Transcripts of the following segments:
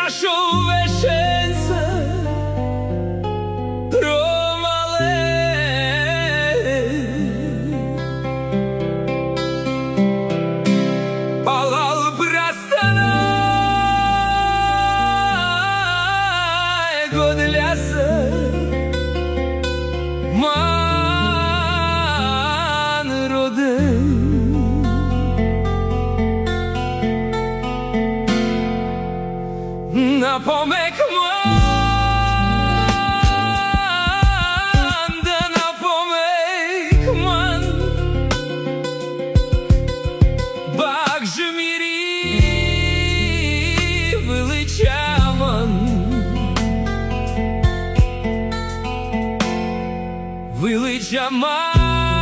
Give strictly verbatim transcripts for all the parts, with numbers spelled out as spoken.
нашого веченця промале. Палал прастана годляса ман роден. На помек ман, да на помек ман, бак же мири величаман, величаман.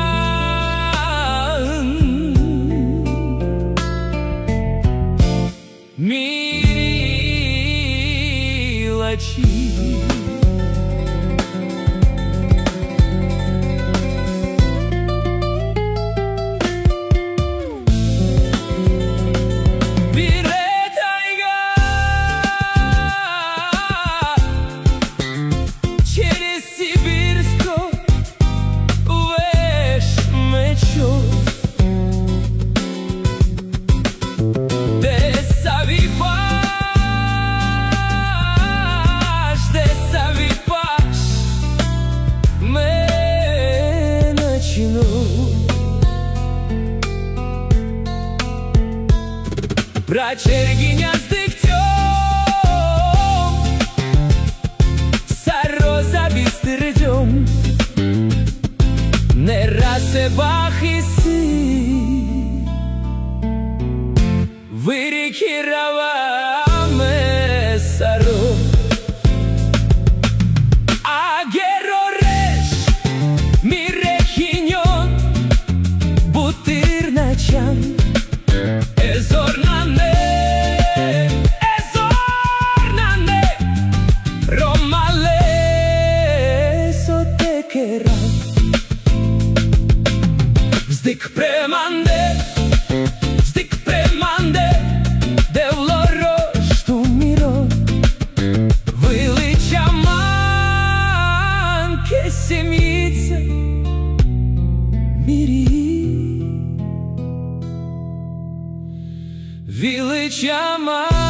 Брачергиня с дегтем, сароза бистрдем, не расе бахиси, вырики раваме саро. А герореш ми рехиньон, бутыр начан. Esornane, esornane, romale sotekera. Vzdik premande, vzdik premande, devloroš tu miro. Величаман kesemice miri. Величаман.